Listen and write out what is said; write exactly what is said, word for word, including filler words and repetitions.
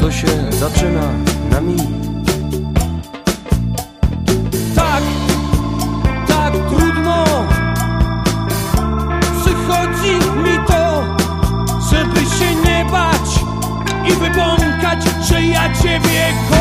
to się zaczyna na mi. Tak, tak trudno przychodzi mi to, żeby się nie bać i wybąkać, że ja Ciebie kocham.